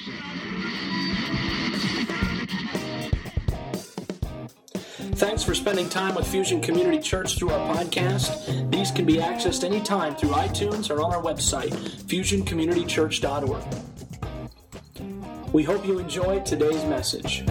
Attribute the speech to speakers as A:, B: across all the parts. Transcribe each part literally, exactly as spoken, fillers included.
A: Thanks for spending time with Fusion Community Church through our podcast. These can be accessed anytime through iTunes or on our website, fusion community church dot org. We hope you enjoyed today's message.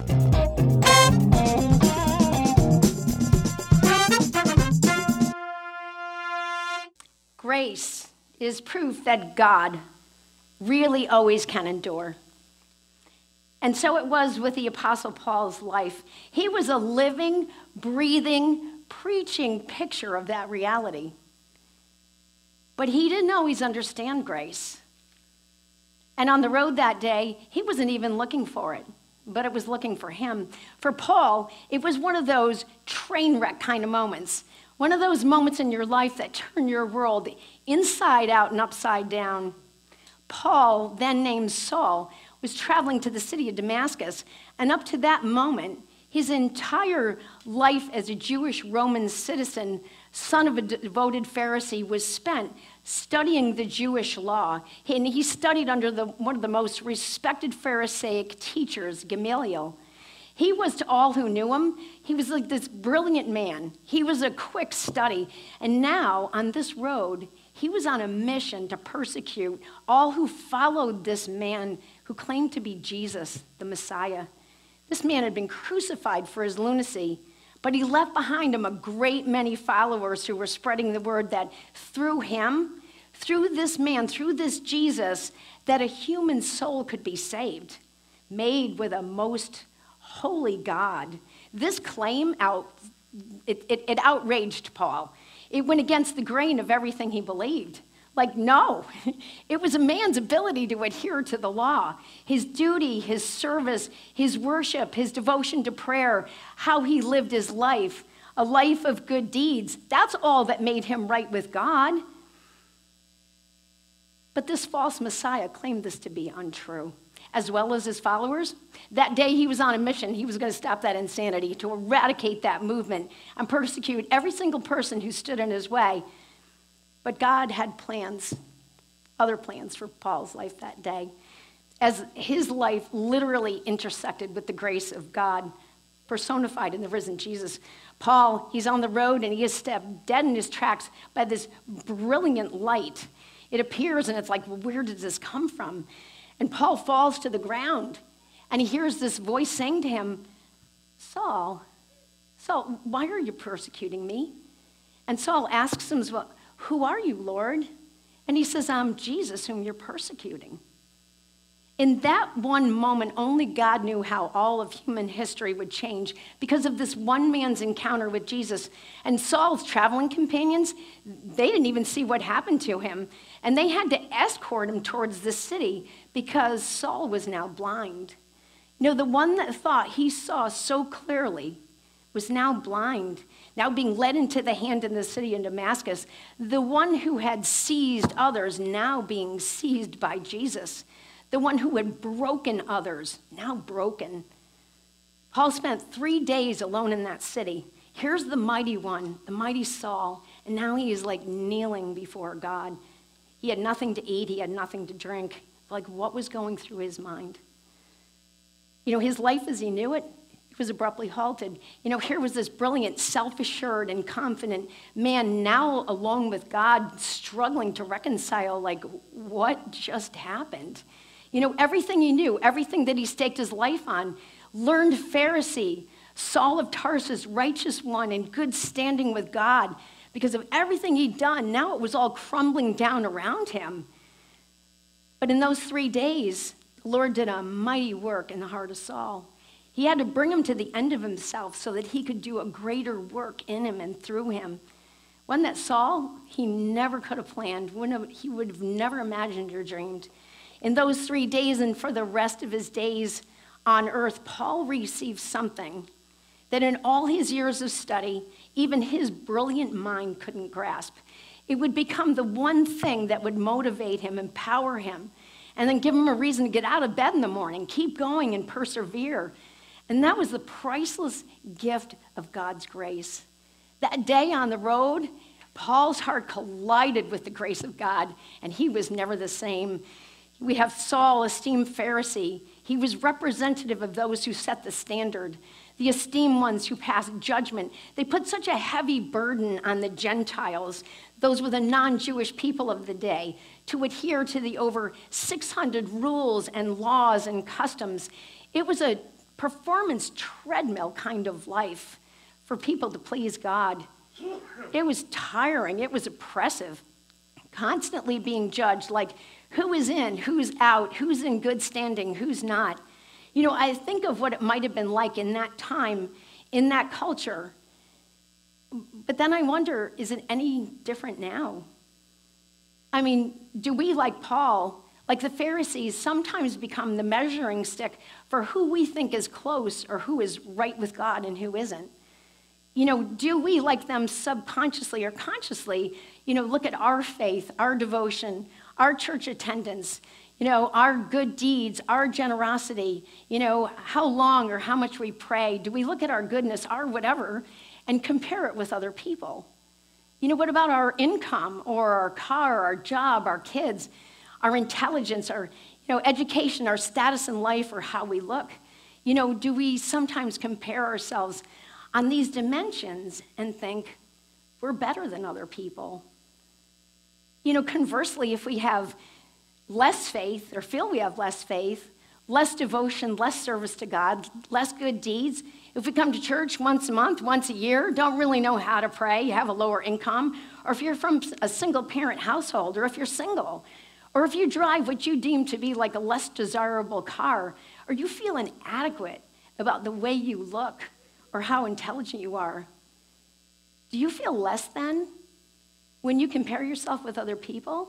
B: Grace is proof that God really always can endure. And so it was with the Apostle Paul's life. He was a living, breathing, preaching picture of that reality. But he didn't always understand grace. And on the road that day, he wasn't even looking for it, but it was looking for him. For Paul, it was one of those train wreck kind of moments, one of those moments in your life that turn your world inside out and upside down. Paul, then named Saul, was traveling to the city of Damascus, and up to that moment, his entire life as a Jewish Roman citizen, son of a devoted Pharisee, was spent studying the Jewish law. And he studied under the, one of the most respected Pharisaic teachers, Gamaliel. He was, to all who knew him, he was like this brilliant man. He was a quick study. And now, on this road, he was on a mission to persecute all who followed this man who claimed to be Jesus, the Messiah. This man had been crucified for his lunacy, but he left behind him a great many followers who were spreading the word that through him, through this man, through this Jesus, that a human soul could be saved, made with a most holy God. This claim, out, it, it, it outraged Paul. It went against the grain of everything he believed. Like, no, it was a man's ability to adhere to the law, his duty, his service, his worship, his devotion to prayer, how he lived his life, a life of good deeds. That's all that made him right with God. But this false Messiah claimed this to be untrue, as well as his followers. That day he was on a mission. He was going to stop that insanity, to eradicate that movement and persecute every single person who stood in his way. But God had plans, other plans for Paul's life that day, as his life literally intersected with the grace of God personified in the risen Jesus. Paul, he's on the road and he is stepped dead in his tracks by this brilliant light. It appears and it's like, well, where did this come from? And Paul falls to the ground and he hears this voice saying to him, Saul, Saul, why are you persecuting me? And Saul asks him, well, who are you, Lord? And he says, I'm Jesus whom you're persecuting. In that one moment, only God knew how all of human history would change because of this one man's encounter with Jesus. And Saul's traveling companions, they didn't even see what happened to him. And they had to escort him towards the city because Saul was now blind. You know, the one that thought he saw so clearly was now blind, now being led into the hand in the city of Damascus. The one who had seized others now being seized by Jesus. The one who had broken others, now broken. Paul spent three days alone in that city. Here's the mighty one, the mighty Saul, and now he is like kneeling before God. He had nothing to eat, he had nothing to drink. Like, what was going through his mind? You know, his life as he knew it, it was abruptly halted. You know, here was this brilliant, self-assured, and confident man now alone with God, struggling to reconcile, like, what just happened? You know, everything he knew, everything that he staked his life on, learned Pharisee, Saul of Tarsus, righteous one, in good standing with God, because of everything he'd done, now it was all crumbling down around him. But in those three days, the Lord did a mighty work in the heart of Saul. He had to bring him to the end of himself so that he could do a greater work in him and through him. One that Saul, he never could have planned, wouldn't have, he would have never imagined or dreamed. In those three days and for the rest of his days on earth, Paul received something that in all his years of study, even his brilliant mind couldn't grasp. It would become the one thing that would motivate him, empower him, and then give him a reason to get out of bed in the morning, keep going and persevere. And that was the priceless gift of God's grace. That day on the road, Paul's heart collided with the grace of God, and he was never the same. We have Saul, esteemed Pharisee. He was representative of those who set the standard, the esteemed ones who passed judgment. They put such a heavy burden on the Gentiles, those were the non-Jewish people of the day, to adhere to the over six hundred rules and laws and customs. It was a performance treadmill kind of life for people to please God. It was tiring. It was oppressive, constantly being judged, like who is in, who's out, who's in good standing, who's not. You know, I think of what it might have been like in that time, in that culture. But then I wonder, is it any different now? I mean, do we, like Paul, like the Pharisees, sometimes become the measuring stick for who we think is close or who is right with God and who isn't? You know, do we, like them, subconsciously or consciously, you know, look at our faith, our devotion, our church attendance, you know, our good deeds, our generosity, you know, how long or how much we pray? Do we look at our goodness, our whatever, and compare it with other people? You know, what about our income or our car, our job, our kids, our intelligence, our, you know, education, our status in life, or how we look? You know, do we sometimes compare ourselves on these dimensions and think we're better than other people? You know, conversely, if we have less faith or feel we have less faith, less devotion, less service to God, less good deeds, if we come to church once a month, once a year, don't really know how to pray, have a lower income, or if you're from a single parent household, or if you're single, or if you drive what you deem to be like a less desirable car, or you feel inadequate about the way you look or how intelligent you are, do you feel less than when you compare yourself with other people?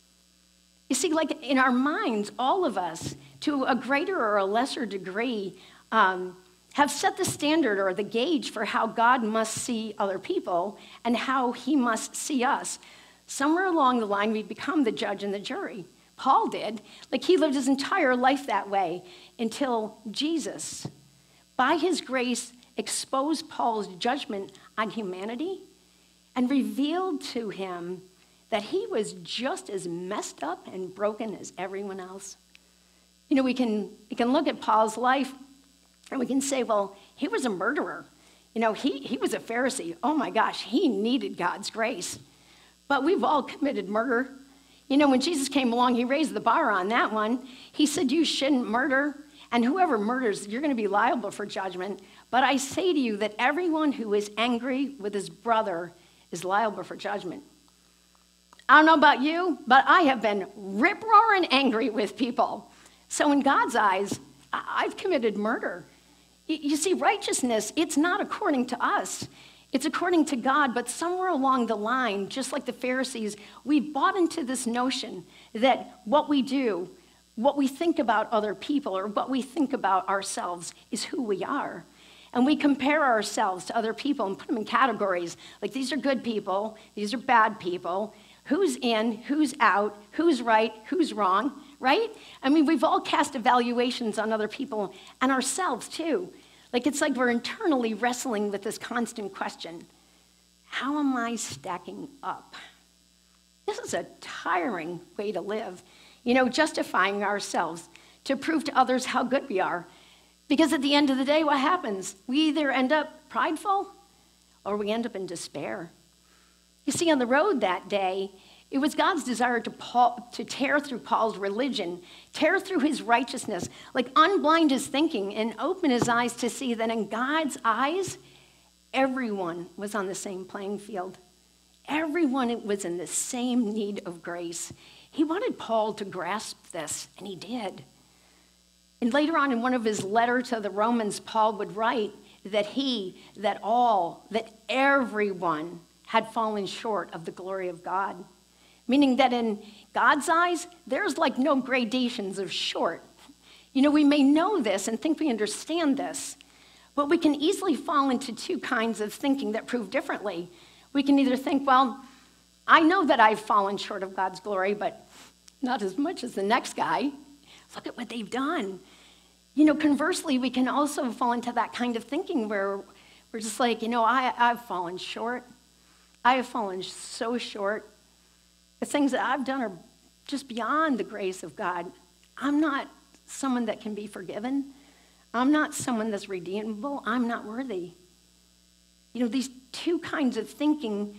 B: You see, like in our minds, all of us, to a greater or a lesser degree, um, have set the standard or the gauge for how God must see other people and how he must see us. Somewhere along the line, we become the judge and the jury. Paul did. Like he lived his entire life that way until Jesus, by his grace, exposed Paul's judgment on humanity and revealed to him that he was just as messed up and broken as everyone else. You know, we can, we can look at Paul's life and we can say, well, he was a murderer. You know, he, he was a Pharisee. Oh my gosh, he needed God's grace. But we've all committed murder. You know, when Jesus came along, he raised the bar on that one. He said, you shouldn't murder. And whoever murders, you're going to be liable for judgment. But I say to you that everyone who is angry with his brother is liable for judgment. I don't know about you, but I have been rip-roaring angry with people. So in God's eyes, I've committed murder. You see, righteousness, it's not according to us. It's according to God, but somewhere along the line, just like the Pharisees, we've bought into this notion that what we do, what we think about other people, or what we think about ourselves is who we are. And we compare ourselves to other people and put them in categories. Like, these are good people, these are bad people. Who's in, who's out, who's right, who's wrong, right? I mean, we've all cast evaluations on other people and ourselves, too. Like, it's like we're internally wrestling with this constant question. How am I stacking up? This is a tiring way to live. You know, justifying ourselves to prove to others how good we are. Because at the end of the day, what happens? We either end up prideful or we end up in despair. You see, on the road that day, it was God's desire to, Paul, to tear through Paul's religion, tear through his righteousness, like unblind his thinking and open his eyes to see that in God's eyes, everyone was on the same playing field. Everyone was in the same need of grace. He wanted Paul to grasp this, and he did. And later on in one of his letters to the Romans, Paul would write that he, that all, that everyone had fallen short of the glory of God. Meaning that in God's eyes, there's like no gradations of short. You know, we may know this and think we understand this, but we can easily fall into two kinds of thinking that prove differently. We can either think, well, I know that I've fallen short of God's glory, but not as much as the next guy. Look at what they've done. You know, conversely, we can also fall into that kind of thinking where we're just like, you know, I, I've fallen short. I have fallen so short. The things that I've done are just beyond the grace of God. I'm not someone that can be forgiven. I'm not someone that's redeemable. I'm not worthy. You know, these two kinds of thinking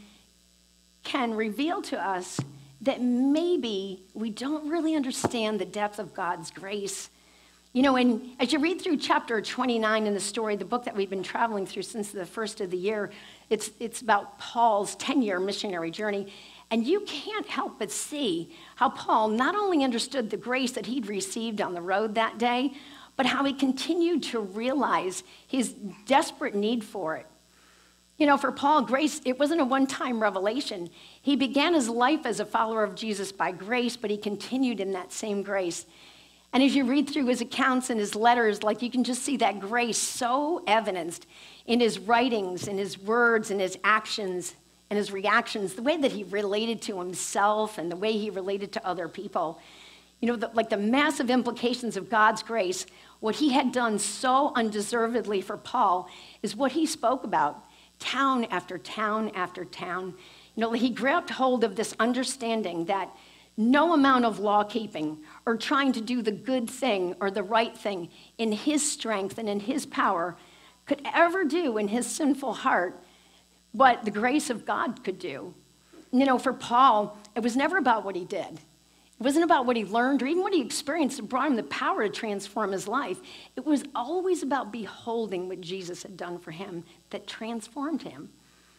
B: can reveal to us that maybe we don't really understand the depth of God's grace. You know, and as you read through chapter twenty-nine in the story, the book that we've been traveling through since the first of the year, it's, it's about Paul's ten-year missionary journey. And you can't help but see how Paul not only understood the grace that he'd received on the road that day, but how he continued to realize his desperate need for it. You know, for Paul, grace, it wasn't a one-time revelation. He began his life as a follower of Jesus by grace, but he continued in that same grace. And as you read through his accounts and his letters, like you can just see that grace so evidenced in his writings, in his words, in his actions, and his reactions, the way that he related to himself and the way he related to other people. You know, the, like the massive implications of God's grace, what he had done so undeservedly for Paul is what he spoke about, town after town after town. You know, he grabbed hold of this understanding that no amount of law keeping or trying to do the good thing or the right thing in his strength and in his power could ever do in his sinful heart what the grace of God could do. You know, for Paul, it was never about what he did. It wasn't about what he learned or even what he experienced that brought him the power to transform his life. It was always about beholding what Jesus had done for him that transformed him.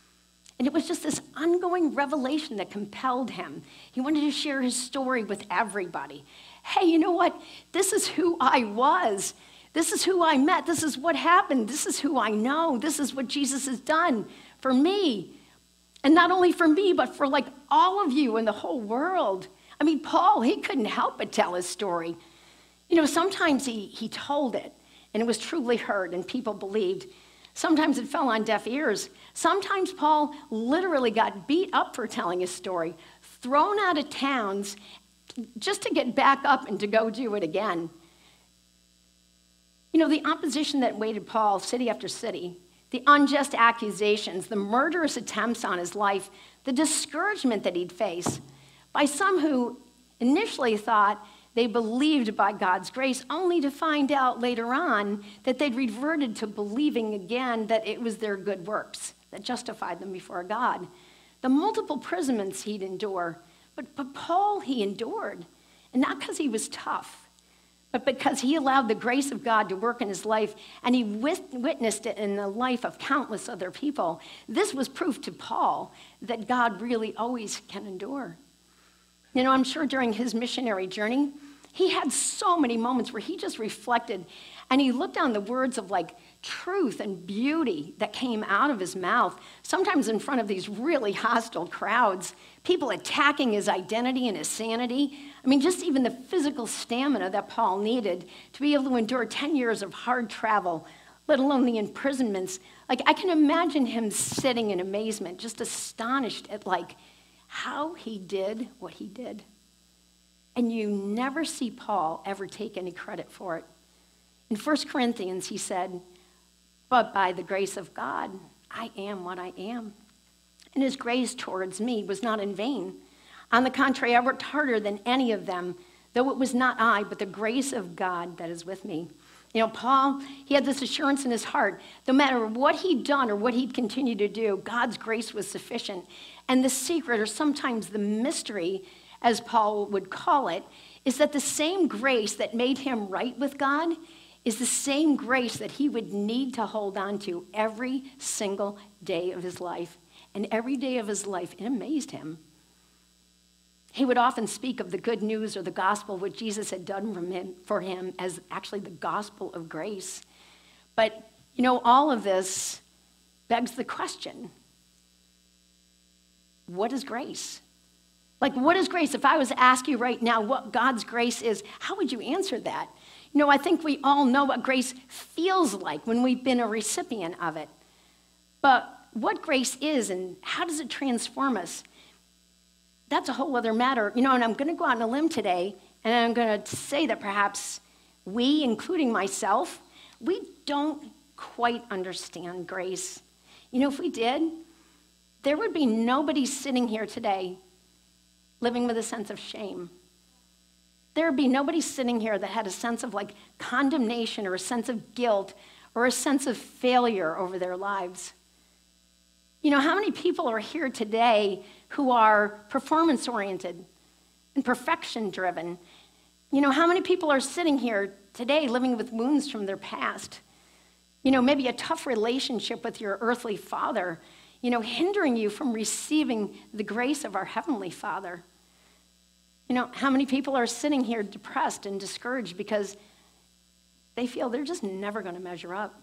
B: And it was just this ongoing revelation that compelled him. He wanted to share his story with everybody. Hey, you know what? This is who I was. This is who I met. This is what happened. This is who I know. This is what Jesus has done for me. And not only for me, but for like all of you in the whole world. I mean, Paul, he couldn't help but tell his story. You know, sometimes he, he told it, and it was truly heard, and people believed. Sometimes it fell on deaf ears. Sometimes Paul literally got beat up for telling his story, thrown out of towns just to get back up and to go do it again. You know, the opposition that awaited Paul city after city, the unjust accusations, the murderous attempts on his life, the discouragement that he'd face by some who initially thought they believed by God's grace, only to find out later on that they'd reverted to believing again that it was their good works that justified them before God. The multiple imprisonments he'd endure, but, but Paul, he endured, and not because he was tough, but because he allowed the grace of God to work in his life, and he wit- witnessed it in the life of countless other people. This was proof to Paul that God really always can endure. You know, I'm sure during his missionary journey, he had so many moments where he just reflected and he looked on the words of like truth and beauty that came out of his mouth, sometimes in front of these really hostile crowds, people attacking his identity and his sanity. I mean, just even the physical stamina that Paul needed to be able to endure ten years of hard travel, let alone the imprisonments. Like, I can imagine him sitting in amazement, just astonished at like how he did what he did. And you never see Paul ever take any credit for it. In First Corinthians, he said, "But by the grace of God, I am what I am. And his grace towards me was not in vain. On the contrary, I worked harder than any of them, though it was not I, but the grace of God that is with me." You know, Paul, he had this assurance in his heart. No matter what he'd done or what he'd continued to do, God's grace was sufficient. And the secret, or sometimes the mystery, as Paul would call it, is that the same grace that made him right with God is the same grace that he would need to hold on to every single day of his life. And every day of his life, it amazed him. He would often speak of the good news or the gospel, what Jesus had done for him, for him as actually the gospel of grace. But, you know, all of this begs the question, what is grace? Like, what is grace? If I was to ask you right now what God's grace is, how would you answer that? You know, I think we all know what grace feels like when we've been a recipient of it. But what grace is and how does it transform us? That's a whole other matter. You know, and I'm going to go out on a limb today, and I'm going to say that perhaps we, including myself, we don't quite understand grace. You know, if we did, there would be nobody sitting here today living with a sense of shame. there would be nobody sitting here that had a sense of like condemnation or a sense of guilt or a sense of failure over their lives. You know, how many people are here today who are performance-oriented and perfection-driven? You know, how many people are sitting here today living with wounds from their past? You know, maybe a tough relationship with your earthly father, you know, hindering you from receiving the grace of our Heavenly Father. You know, how many people are sitting here depressed and discouraged because they feel they're just never going to measure up?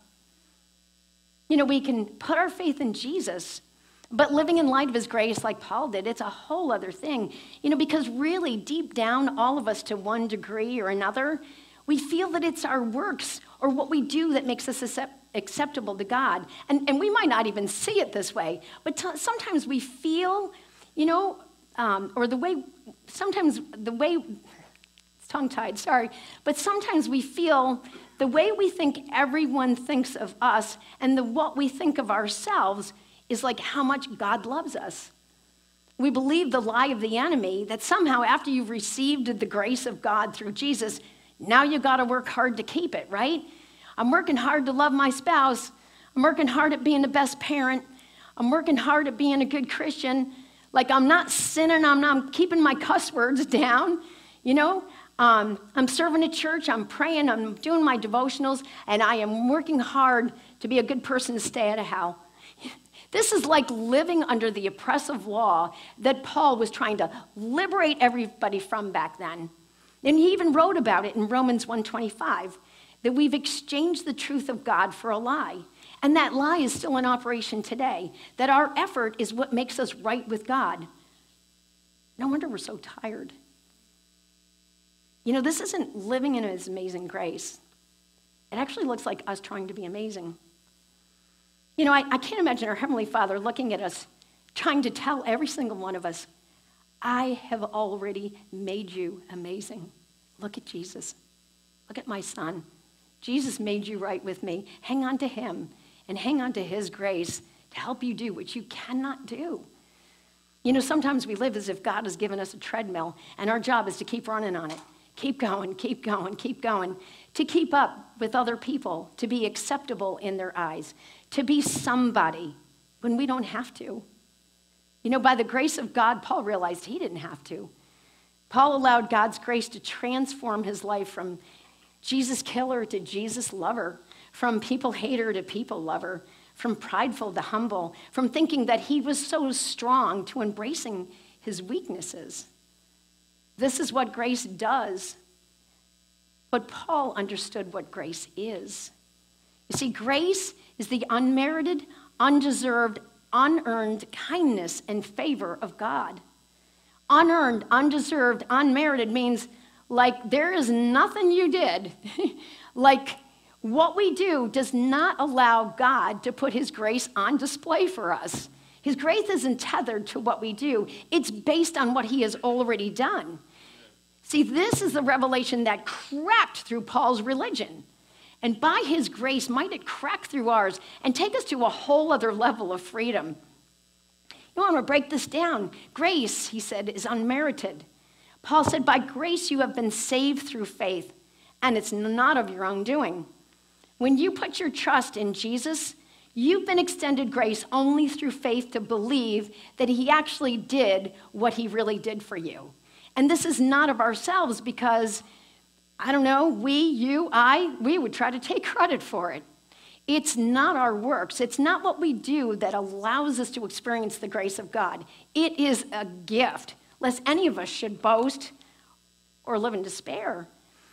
B: You know, we can put our faith in Jesus, but living in light of his grace like Paul did, it's a whole other thing. You know, because really deep down, all of us to one degree or another, we feel that it's our works or what we do that makes us accept, acceptable to God. And, and we might not even see it this way, but t- sometimes we feel, you know, um, or the way, sometimes the way, it's tongue-tied, sorry, but sometimes we feel the way we think everyone thinks of us and the what we think of ourselves is like how much God loves us. We believe the lie of the enemy that somehow after you've received the grace of God through Jesus, now you got to work hard to keep it, right? I'm working hard to love my spouse. I'm working hard at being the best parent. I'm working hard at being a good Christian. Like I'm not sinning, I'm not I'm keeping my cuss words down, you know? Um, I'm serving at church, I'm praying, I'm doing my devotionals, and I am working hard to be a good person to stay out of hell. This is like living under the oppressive law that Paul was trying to liberate everybody from back then. And he even wrote about it in Romans one twenty-five, that we've exchanged the truth of God for a lie. And that lie is still in operation today, that our effort is what makes us right with God. No wonder we're so tired. You know, this isn't living in his amazing grace. It actually looks like us trying to be amazing. You know, I, I can't imagine our Heavenly Father looking at us, trying to tell every single one of us, I have already made you amazing. Look at Jesus. Look at my son. Jesus made you right with me. Hang on to him and hang on to his grace to help you do what you cannot do. You know, sometimes we live as if God has given us a treadmill and our job is to keep running on it. Keep going, keep going, keep going, to keep up with other people, to be acceptable in their eyes, to be somebody when we don't have to. You know, by the grace of God, Paul realized he didn't have to. Paul allowed God's grace to transform his life from Jesus killer to Jesus lover, from people hater to people lover, from prideful to humble, from thinking that he was so strong to embracing his weaknesses. This is what grace does. But Paul understood what grace is. You see, grace is the unmerited, undeserved, unearned kindness and favor of God. Unearned, undeserved, unmerited means like there is nothing you did. Like what we do does not allow God to put his grace on display for us. His grace isn't tethered to what we do. It's based on what he has already done. See, this is the revelation that cracked through Paul's religion. And by his grace, might it crack through ours and take us to a whole other level of freedom. You know, I'm going to break this down. Grace, he said, is unmerited. Paul said, by grace you have been saved through faith, and it's not of your own doing. When you put your trust in Jesus, you've been extended grace only through faith to believe that he actually did what he really did for you. And this is not of ourselves because, I don't know, we, you, I, we would try to take credit for it. It's not our works. It's not what we do that allows us to experience the grace of God. It is a gift, lest any of us should boast or live in despair.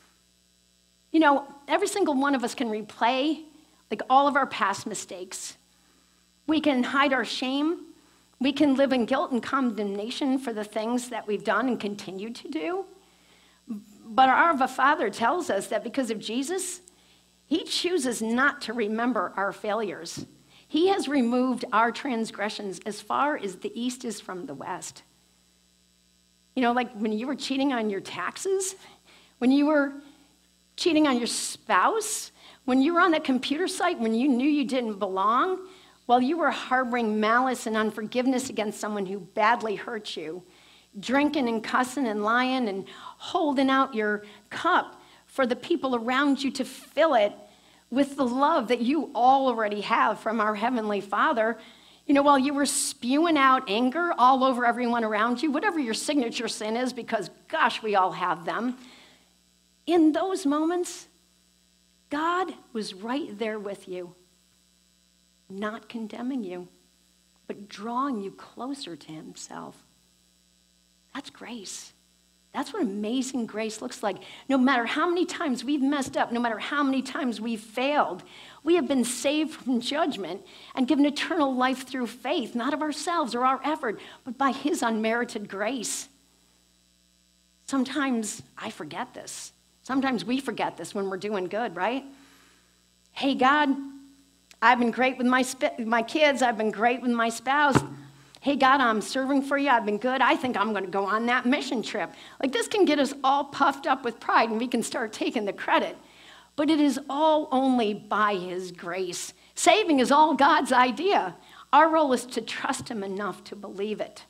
B: You know, every single one of us can replay like all of our past mistakes. We can hide our shame. We can live in guilt and condemnation for the things that we've done and continue to do. But our Father tells us that because of Jesus, he chooses not to remember our failures. He has removed our transgressions as far as the east is from the west. You know, like when you were cheating on your taxes, when you were cheating on your spouse, when you were on that computer site when you knew you didn't belong, while you were harboring malice and unforgiveness against someone who badly hurt you, drinking and cussing and lying and holding out your cup for the people around you to fill it with the love that you already have from our Heavenly Father. You know, while you were spewing out anger all over everyone around you, whatever your signature sin is, because gosh, we all have them, in those moments, God was right there with you, not condemning you, but drawing you closer to himself. That's grace. That's what amazing grace looks like. No matter how many times we've messed up, no matter how many times we've failed, we have been saved from judgment and given eternal life through faith, not of ourselves or our effort, but by his unmerited grace. Sometimes I forget this. Sometimes we forget this when we're doing good, right? Hey, God, I've been great with my, sp- my kids. I've been great with my spouse. Hey, God, I'm serving for you. I've been good. I think I'm going to go on that mission trip. Like, this can get us all puffed up with pride, and we can start taking the credit. But it is all only by his grace. Saving is all God's idea. Our role is to trust him enough to believe it,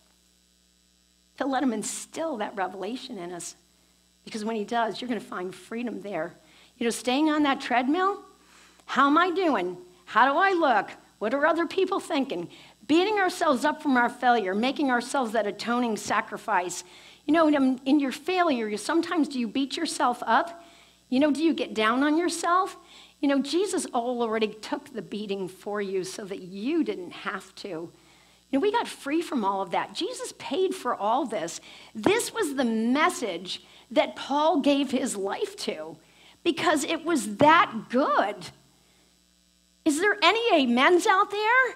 B: to let him instill that revelation in us. Because when he does, you're going to find freedom there. You know, staying on that treadmill, how am I doing? How do I look? What are other people thinking? Beating ourselves up from our failure, making ourselves that atoning sacrifice. You know, in, in your failure, you, sometimes do you beat yourself up? You know, do you get down on yourself? You know, Jesus already took the beating for you so that you didn't have to. You know, we got free from all of that. Jesus paid for all this. This was the message that Paul gave his life to because it was that good. Is there any amens out there?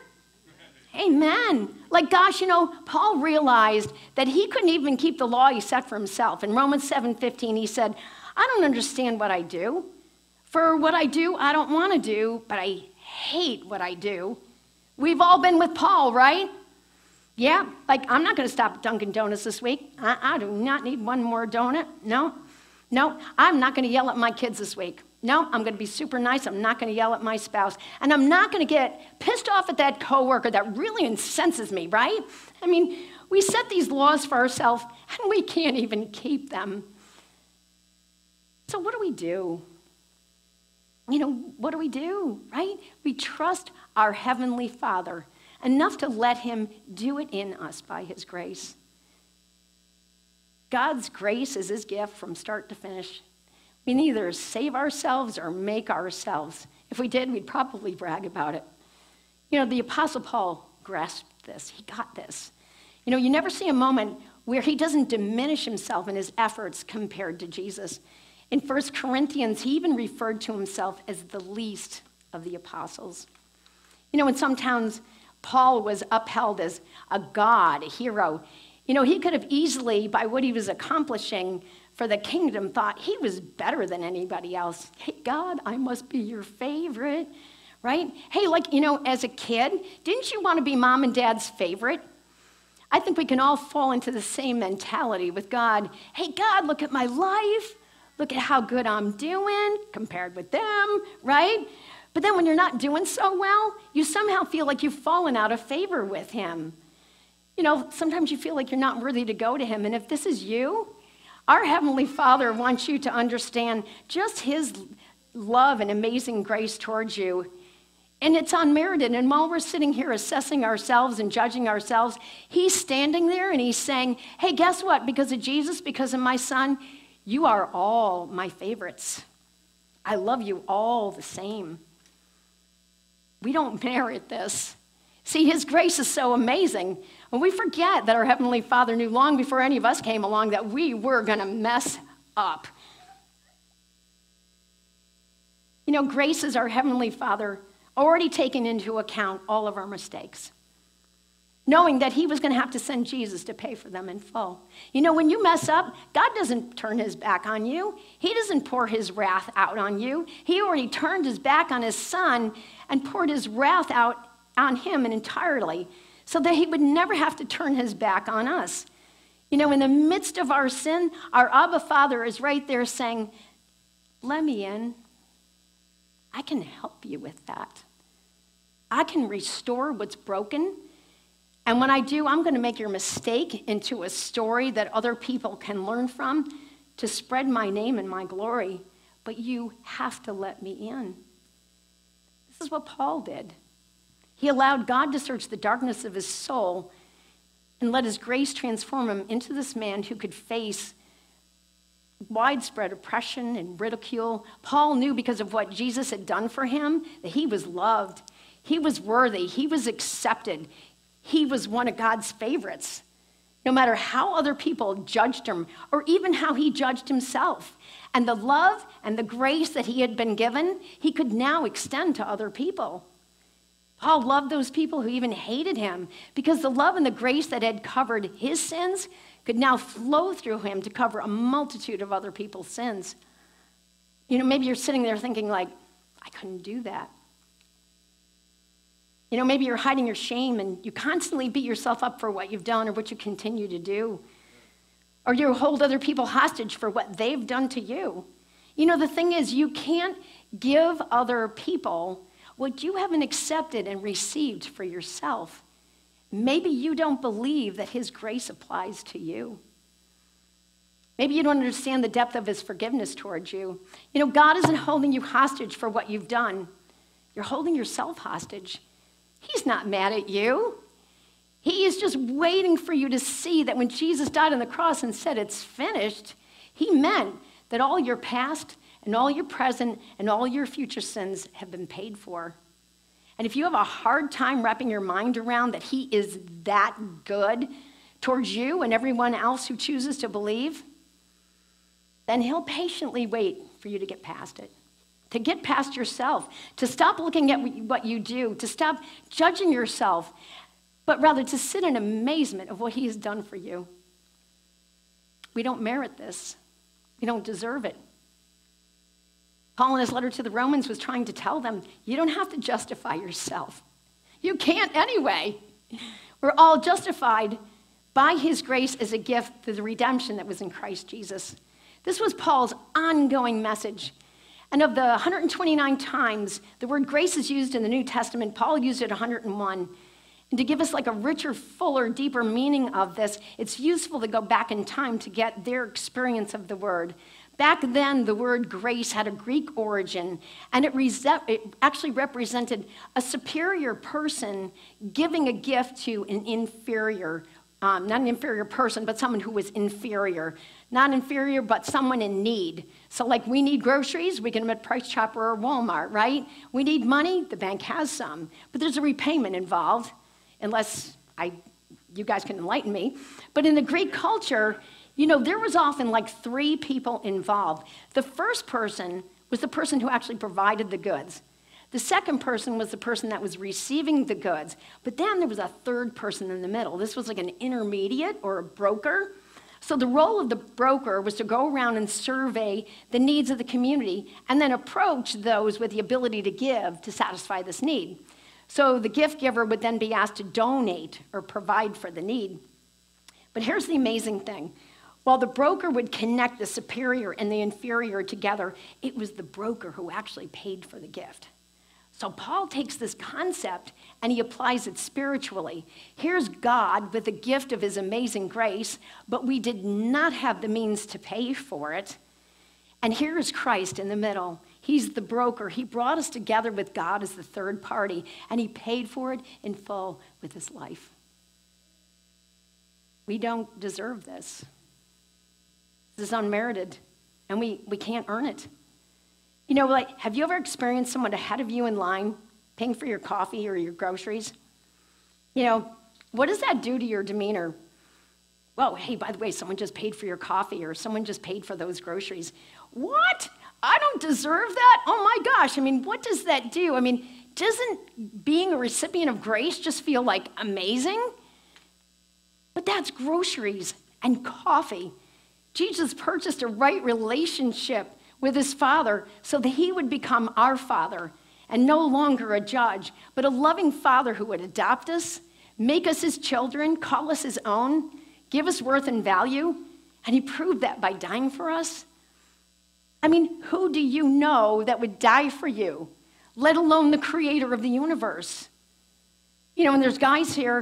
B: Amen. Like, gosh, you know, Paul realized that he couldn't even keep the law he set for himself. In Romans seven fifteen, he said, I don't understand what I do. For what I do, I don't want to do, but I hate what I do. We've all been with Paul, right? Yeah, like, I'm not going to stop at Dunkin' Donuts this week. I, I do not need one more donut. No, no, I'm not going to yell at my kids this week. No, I'm going to be super nice. I'm not going to yell at my spouse. And I'm not going to get pissed off at that coworker that really incenses me, right? I mean, we set these laws for ourselves, and we can't even keep them. So what do we do? You know, what do we do, right? We trust our Heavenly Father enough to let him do it in us by his grace. God's grace is his gift from start to finish. We neither save ourselves or make ourselves. If we did, we'd probably brag about it. You know, the Apostle Paul grasped this. He got this. You know, you never see a moment where he doesn't diminish himself in his efforts compared to Jesus. In First Corinthians, he even referred to himself as the least of the apostles. You know, in some towns, Paul was upheld as a god, a hero. You know, he could have easily, by what he was accomplishing for the kingdom, thought he was better than anybody else. Hey, God, I must be your favorite, right? Hey, like, you know, as a kid, didn't you want to be mom and dad's favorite? I think we can all fall into the same mentality with God. Hey, God, look at my life. Look at how good I'm doing compared with them, right? But then when you're not doing so well, you somehow feel like you've fallen out of favor with him. You know, sometimes you feel like you're not worthy to go to him. And if this is you, our Heavenly Father wants you to understand just his love and amazing grace towards you. And it's unmerited. And while we're sitting here assessing ourselves and judging ourselves, he's standing there and he's saying, hey, guess what? Because of Jesus, because of my son, you are all my favorites. I love you all the same. We don't merit this. See, his grace is so amazing. And we forget that our Heavenly Father knew long before any of us came along that we were going to mess up. You know, grace is our Heavenly Father already taken into account all of our mistakes, knowing that he was going to have to send Jesus to pay for them in full. You know, when you mess up, God doesn't turn his back on you. He doesn't pour his wrath out on you. He already turned his back on his son and poured his wrath out on him and entirely so that he would never have to turn his back on us. You know, in the midst of our sin, our Abba Father is right there saying, let me in. I can help you with that. I can restore what's broken. And when I do, I'm going to make your mistake into a story that other people can learn from to spread my name and my glory. But you have to let me in. This is what Paul did. He allowed God to search the darkness of his soul and let his grace transform him into this man who could face widespread oppression and ridicule. Paul knew because of what Jesus had done for him that he was loved, he was worthy, he was accepted, he was one of God's favorites. No matter how other people judged him or even how he judged himself. And the love and the grace that he had been given, he could now extend to other people. Paul loved those people who even hated him because the love and the grace that had covered his sins could now flow through him to cover a multitude of other people's sins. You know, maybe you're sitting there thinking like, I couldn't do that. You know, maybe you're hiding your shame and you constantly beat yourself up for what you've done or what you continue to do. Or you hold other people hostage for what they've done to you. You know, the thing is, you can't give other people what you haven't accepted and received for yourself. Maybe you don't believe that his grace applies to you. Maybe you don't understand the depth of his forgiveness towards you. You know, God isn't holding you hostage for what you've done. You're holding yourself hostage. He's not mad at you. He is just waiting for you to see that when Jesus died on the cross and said it's finished, he meant that all your past and all your present and all your future sins have been paid for. And if you have a hard time wrapping your mind around that he is that good towards you and everyone else who chooses to believe, then he'll patiently wait for you to get past it. To get past yourself, to stop looking at what you do, to stop judging yourself, but rather to sit in amazement of what he has done for you. We don't merit this. We don't deserve it. Paul in his letter to the Romans was trying to tell them, you don't have to justify yourself. You can't anyway. We're all justified by his grace as a gift through the redemption that was in Christ Jesus. This was Paul's ongoing message. And of the one hundred twenty-nine times the word grace is used in the New Testament, Paul used it one hundred one. And to give us like a richer, fuller, deeper meaning of this, it's useful to go back in time to get their experience of the word. Back then, the word grace had a Greek origin, and it, rese- it actually represented a superior person giving a gift to an inferior, um, not an inferior person, but someone who was inferior. Not inferior, but someone in need. So like we need groceries, we get them at Price Chopper or Walmart, right? We need money, the bank has some. But there's a repayment involved, unless I, you guys can enlighten me. But in the Greek culture, you know, there was often like three people involved. The first person was the person who actually provided the goods. The second person was the person that was receiving the goods. But then there was a third person in the middle. This was like an intermediate or a broker. So the role of the broker was to go around and survey the needs of the community and then approach those with the ability to give to satisfy this need. So the gift giver would then be asked to donate or provide for the need. But here's the amazing thing. While the broker would connect the superior and the inferior together, it was the broker who actually paid for the gift. So Paul takes this concept and he applies it spiritually. Here's God with the gift of his amazing grace, but we did not have the means to pay for it. And here is Christ in the middle. He's the broker. He brought us together with God as the third party, and he paid for it in full with his life. We don't deserve this. This is unmerited, and we, we can't earn it. You know, like, have you ever experienced someone ahead of you in line paying for your coffee or your groceries? You know, what does that do to your demeanor? Well, hey, by the way, someone just paid for your coffee or someone just paid for those groceries. What? I don't deserve that? Oh my gosh, I mean, what does that do? I mean, doesn't being a recipient of grace just feel like amazing? But that's groceries and coffee. Jesus purchased a right relationship with his Father so that he would become our Father and no longer a judge, but a loving Father who would adopt us, make us his children, call us his own, give us worth and value, and he proved that by dying for us. I mean, who do you know that would die for you, let alone the creator of the universe? You know, and there's guys here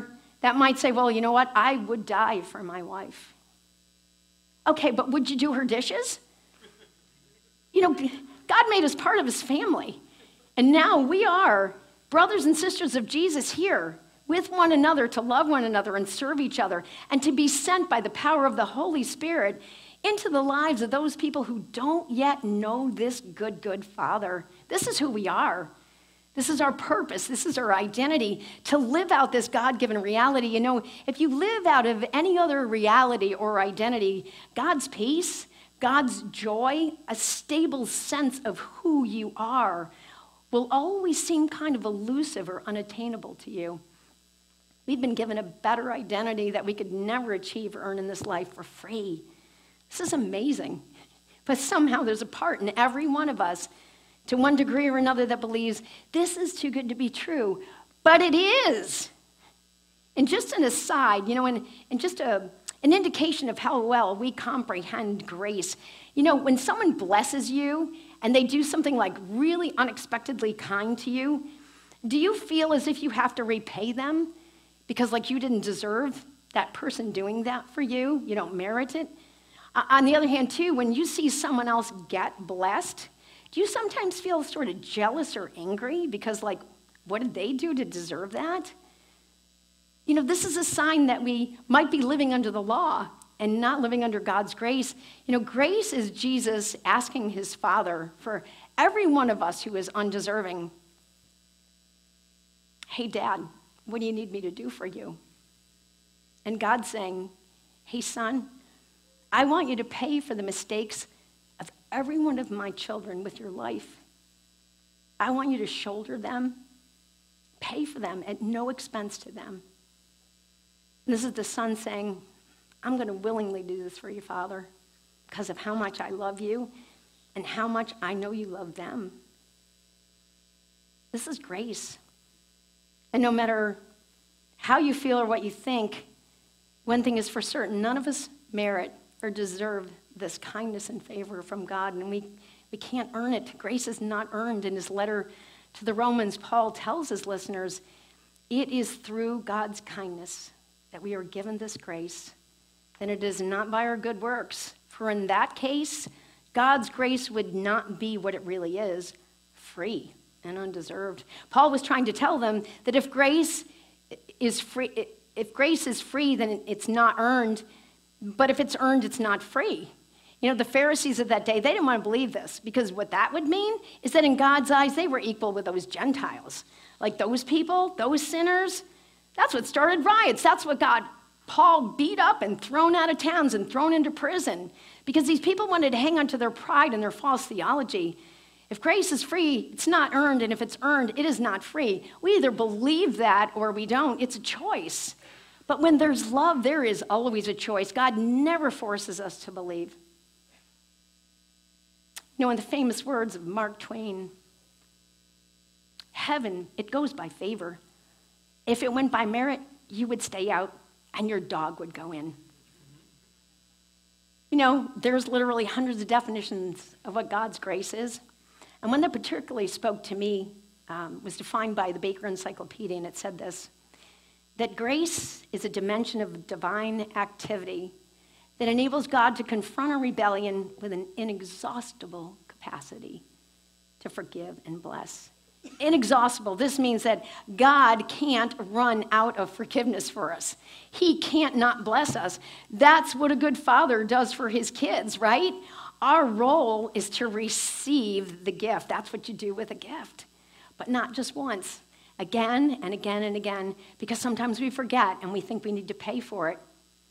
B: that might say, well, you know what? I would die for my wife. Okay, but would you do her dishes? You know, God made us part of his family. And now we are brothers and sisters of Jesus here with one another to love one another and serve each other and to be sent by the power of the Holy Spirit into the lives of those people who don't yet know this good, good Father. This is who we are. This is our purpose. This is our identity, to live out this God-given reality. You know, if you live out of any other reality or identity, God's peace, God's joy, a stable sense of who you are will always seem kind of elusive or unattainable to you. We've been given a better identity that we could never achieve or earn in this life for free. This is amazing. But somehow there's a part in every one of us, to one degree or another, that believes this is too good to be true. But it is. And just an aside, you know, and, and just a, an indication of how well we comprehend grace. You know, when someone blesses you and they do something like really unexpectedly kind to you, do you feel as if you have to repay them because like you didn't deserve that person doing that for you? You don't merit it? Uh, on the other hand, too, when you see someone else get blessed, do you sometimes feel sort of jealous or angry because, like, what did they do to deserve that? You know, this is a sign that we might be living under the law and not living under God's grace. You know, grace is Jesus asking his Father for every one of us who is undeserving, hey, Dad, what do you need me to do for you? And God saying, hey, son, I want you to pay for the mistakes of every one of my children with your life. I want you to shoulder them, pay for them at no expense to them. And this is the son saying, I'm going to willingly do this for you, Father, because of how much I love you and how much I know you love them. This is grace. And no matter how you feel or what you think, one thing is for certain, none of us merit or deserve this kindness and favor from God, and we, we can't earn it. Grace is not earned. In his letter to the Romans, Paul tells his listeners, it is through God's kindness that we are given this grace, and it is not by our good works. For in that case, God's grace would not be what it really is, free and undeserved. Paul was trying to tell them that if grace is free, if grace is free, then it's not earned, but if it's earned, it's not free. You know, the Pharisees of that day, they didn't want to believe this, because what that would mean is that in God's eyes, they were equal with those Gentiles. Like those people, those sinners, that's what started riots. That's what got Paul beat up and thrown out of towns and thrown into prison, because these people wanted to hang on to their pride and their false theology. If grace is free, it's not earned, and if it's earned, it is not free. We either believe that or we don't. It's a choice. But when there's love, there is always a choice. God never forces us to believe. You know, in the famous words of Mark Twain, heaven, it goes by favor. If it went by merit, you would stay out and your dog would go in. You know, there's literally hundreds of definitions of what God's grace is. And one that particularly spoke to me um, was defined by the Baker Encyclopedia, and it said this, that grace is a dimension of divine activity that enables God to confront a rebellion with an inexhaustible capacity to forgive and bless. Inexhaustible. This means that God can't run out of forgiveness for us. He can't not bless us. That's what a good father does for his kids, right? Our role is to receive the gift. That's what you do with a gift. But not just once. Again and again and again, because sometimes we forget and we think we need to pay for it.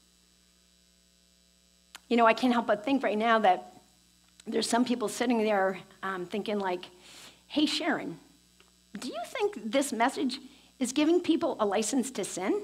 B: You know, I can't help but think right now that there's some people sitting there um, thinking like, hey, Sharon, do you think this message is giving people a license to sin?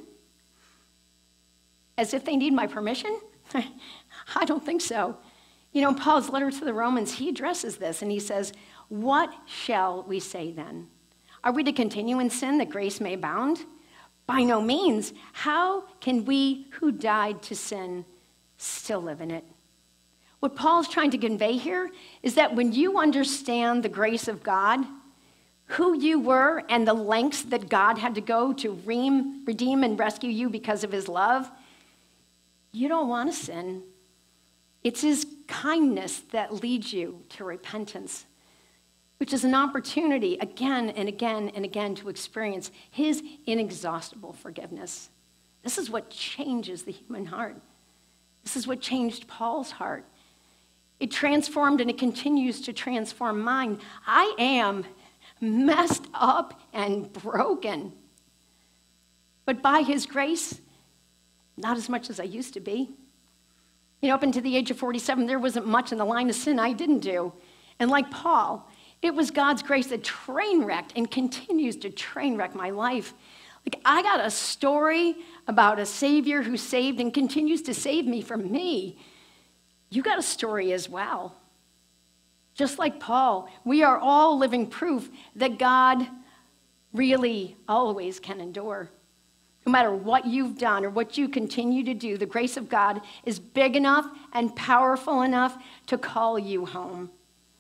B: As if they need my permission? I don't think so. You know, in Paul's letter to the Romans, he addresses this, and he says, what shall we say then? Are we to continue in sin that grace may abound? By no means. How can we who died to sin still live in it? What Paul's trying to convey here is that when you understand the grace of God, who you were and the lengths that God had to go to redeem and rescue you because of his love, you don't want to sin. It's his kindness that leads you to repentance, which is an opportunity again and again and again to experience his inexhaustible forgiveness. This is what changes the human heart. This is what changed Paul's heart. It transformed and it continues to transform mine. I am messed up and broken. But by his grace, not as much as I used to be. You know, up until the age of forty-seven, there wasn't much in the line of sin I didn't do. And like Paul, it was God's grace that train wrecked and continues to train wreck my life. Like, I got a story about a Savior who saved and continues to save me from me. You got a story as well. Just like Paul, we are all living proof that God really always can endure. No matter what you've done or what you continue to do, the grace of God is big enough and powerful enough to call you home.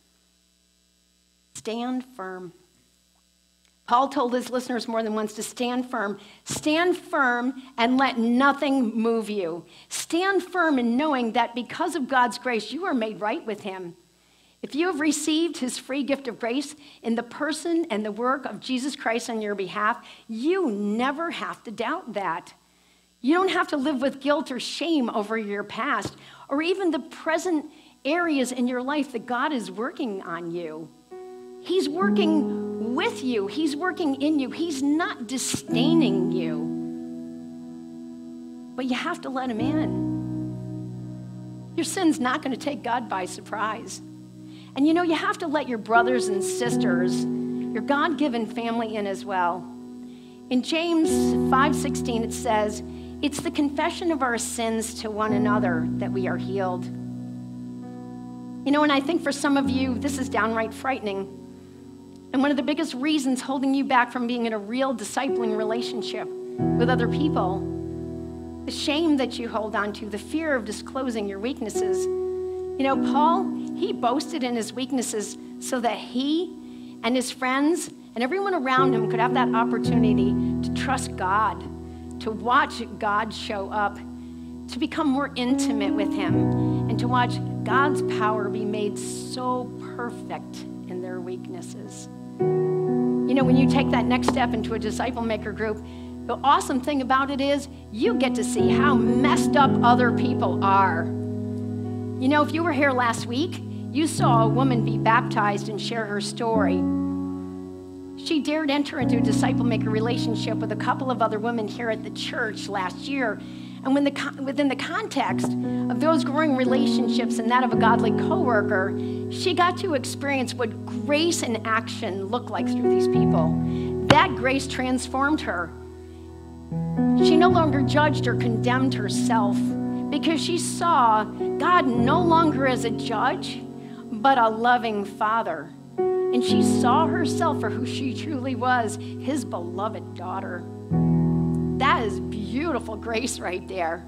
B: Stand firm. Paul told his listeners more than once to stand firm. Stand firm and let nothing move you. Stand firm in knowing that because of God's grace, you are made right with him. If you have received his free gift of grace in the person and the work of Jesus Christ on your behalf, you never have to doubt that. You don't have to live with guilt or shame over your past or even the present areas in your life that God is working on you. He's working with you. He's working in you. He's not disdaining you. But you have to let him in. Your sin's not going to take God by surprise. And you know, you have to let your brothers and sisters, your God-given family in as well. In James five sixteen, it says, "It's the confession of our sins to one another that we are healed." You know, and I think for some of you, this is downright frightening. And one of the biggest reasons holding you back from being in a real discipling relationship with other people, the shame that you hold on to, the fear of disclosing your weaknesses. You know, Paul, he boasted in his weaknesses so that he and his friends and everyone around him could have that opportunity to trust God, to watch God show up, to become more intimate with him, and to watch God's power be made so perfect in their weaknesses. You know, when you take that next step into a disciple maker group, the awesome thing about it is you get to see how messed up other people are. You know, if you were here last week, you saw a woman be baptized and share her story. She dared enter into a disciple maker relationship with a couple of other women here at the church last year. And when the, within the context of those growing relationships and that of a godly coworker, she got to experience what grace in action looked like through these people. That grace transformed her. She no longer judged or condemned herself because she saw God no longer as a judge, but a loving Father. And she saw herself for who she truly was, his beloved daughter. That is beautiful grace right there.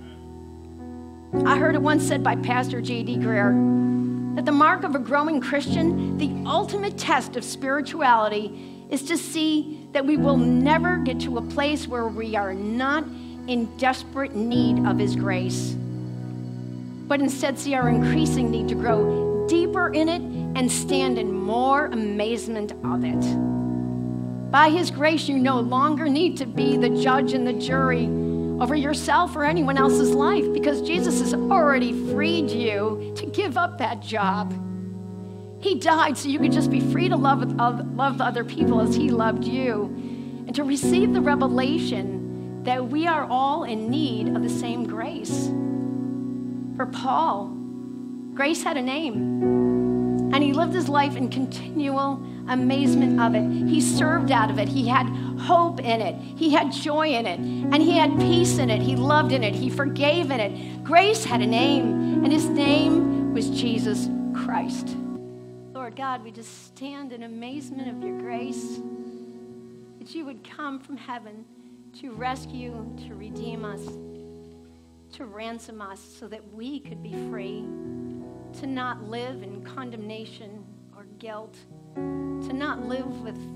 B: I heard it once said by Pastor J D Greer that the mark of a growing Christian, the ultimate test of spirituality, is to see that we will never get to a place where we are not in desperate need of his grace, but instead see our increasing need to grow deeper in it and stand in more amazement of it. By his grace, you no longer need to be the judge and the jury over yourself or anyone else's life because Jesus has already freed you to give up that job. He died so you could just be free to love, love other people as he loved you and to receive the revelation that we are all in need of the same grace. For Paul, grace had a name. And he lived his life in continual amazement of it. He served out of it. He had hope in it. He had joy in it. And he had peace in it. He loved in it. He forgave in it. Grace had a name, and his name was Jesus Christ. Lord God, we just stand in amazement of your grace, that you would come from heaven to rescue, to redeem us, to ransom us so that we could be free, to not live in condemnation or guilt, to not live with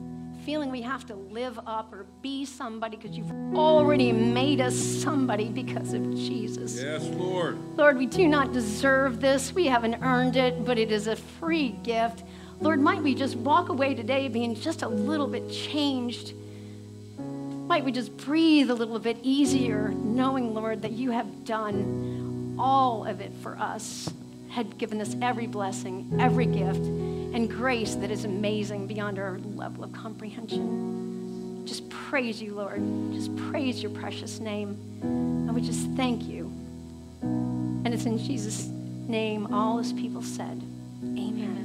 B: feeling we have to live up or be somebody, because you've already made us somebody because of Jesus.
C: Yes, Lord.
B: Lord, we do not deserve this. We haven't earned it, but it is a free gift. Lord, might we just walk away today being just a little bit changed. Might we just breathe a little bit easier, knowing, Lord, that you have done all of it for us, had given us every blessing, every gift, and grace that is amazing beyond our level of comprehension. Just praise you, Lord. Just praise your precious name. And we just thank you. And it's in Jesus' name all his people said, amen.